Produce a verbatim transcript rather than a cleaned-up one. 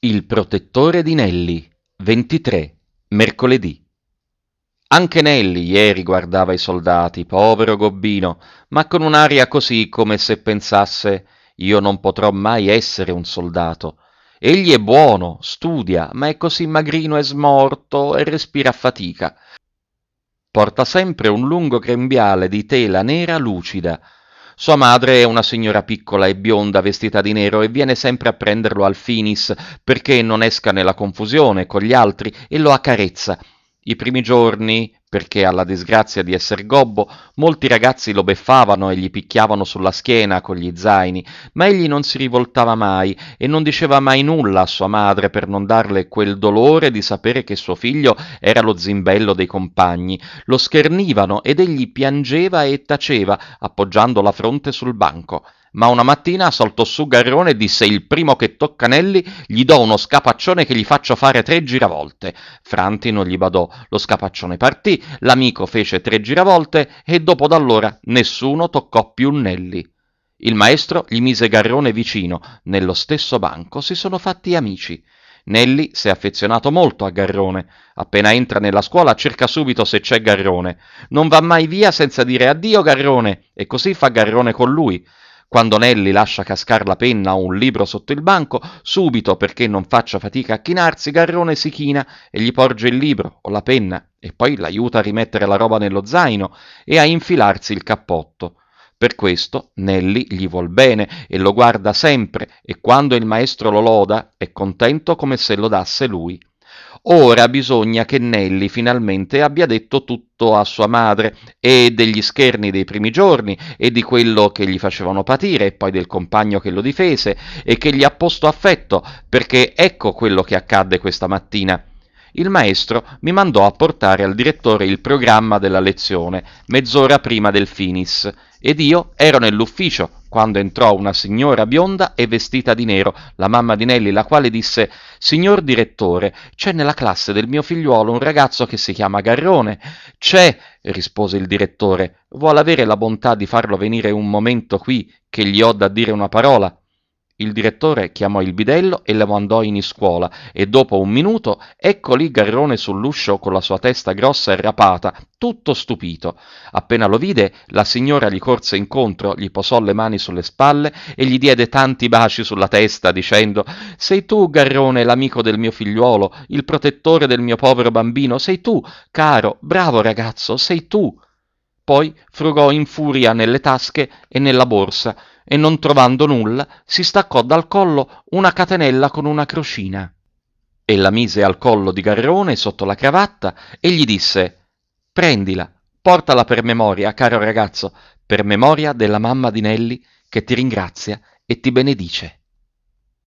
Il protettore di Nelly, ventitré, mercoledì. Anche Nelly ieri guardava i soldati, povero gobbino, ma con un'aria così come se pensasse: io non potrò mai essere un soldato. Egli è buono, studia, ma è così magrino e smorto e respira a fatica. Porta sempre un lungo grembiale di tela nera lucida. Sua madre è una signora piccola e bionda vestita di nero e viene sempre a prenderlo al Finis perché non esca nella confusione con gli altri e lo accarezza. I primi giorni, perché ha la disgrazia di esser gobbo, molti ragazzi lo beffavano e gli picchiavano sulla schiena con gli zaini, ma egli non si rivoltava mai e non diceva mai nulla a sua madre per non darle quel dolore di sapere che suo figlio era lo zimbello dei compagni. Lo schernivano ed egli piangeva e taceva, appoggiando la fronte sul banco. Ma una mattina saltò su Garrone e disse: il primo che tocca Nelly gli do uno scapaccione che gli faccio fare tre giravolte. Franti non gli badò, lo scapaccione partì, l'amico fece tre giravolte e dopo d'allora nessuno toccò più Nelly. Il maestro gli mise Garrone vicino, nello stesso banco si sono fatti amici. Nelly s'è affezionato molto a Garrone. Appena entra nella scuola cerca subito se c'è Garrone. Non va mai via senza dire addio Garrone, e così fa Garrone con lui. Quando Nelly lascia cascar la penna o un libro sotto il banco, subito, perché non faccia fatica a chinarsi, Garrone si china e gli porge il libro o la penna e poi l'aiuta a rimettere la roba nello zaino e a infilarsi il cappotto. Per questo Nelly gli vuol bene e lo guarda sempre e quando il maestro lo loda è contento come se lodasse lui. Ora bisogna che Nelly finalmente abbia detto tutto a sua madre, e degli scherni dei primi giorni, e di quello che gli facevano patire, e poi del compagno che lo difese, e che gli ha posto affetto, perché ecco quello che accadde questa mattina. Il maestro mi mandò a portare al direttore il programma della lezione, mezz'ora prima del finis, ed io ero nell'ufficio quando entrò una signora bionda e vestita di nero, la mamma di Nelly, la quale disse: signor direttore, c'è nella classe del mio figliuolo un ragazzo che si chiama Garrone. C'è, rispose il direttore. Vuol avere la bontà di farlo venire un momento qui, che gli ho da dire una parola? Il direttore chiamò il bidello e lo mandò in iscuola, e dopo un minuto ecco lì Garrone sull'uscio con la sua testa grossa e rapata, tutto stupito. Appena lo vide, la signora gli corse incontro, gli posò le mani sulle spalle e gli diede tanti baci sulla testa, dicendo: sei tu, Garrone, l'amico del mio figliuolo, il protettore del mio povero bambino, sei tu, caro, bravo ragazzo, sei tu. Poi frugò in furia nelle tasche e nella borsa, e non trovando nulla si staccò dal collo una catenella con una crocina e la mise al collo di Garrone sotto la cravatta e gli disse: prendila, portala per memoria, caro ragazzo, per memoria della mamma di Nelly che ti ringrazia e ti benedice.